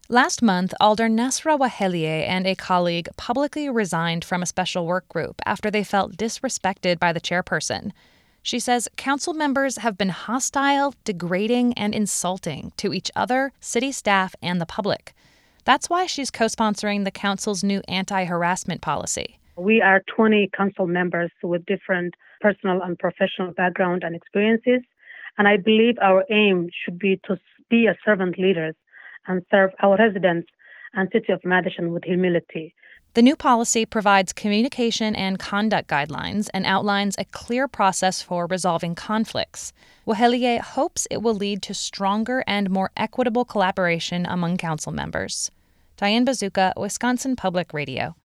Last month, Alder Nasra Wahelier and a colleague publicly resigned from a special work group after they felt disrespected by the chairperson. She says council members have been hostile, degrading, and insulting to each other, city staff, and the public. That's why she's co-sponsoring the council's new anti-harassment policy. We are 20 council members with different personal and professional background and experiences, and I believe our aim should be to be a servant leaders and serve our residents and City of Madison with humility. The new policy provides communication and conduct guidelines and outlines a clear process for resolving conflicts. Wahelier hopes it will lead to stronger and more equitable collaboration among council members. Diane Bazooka, Wisconsin Public Radio.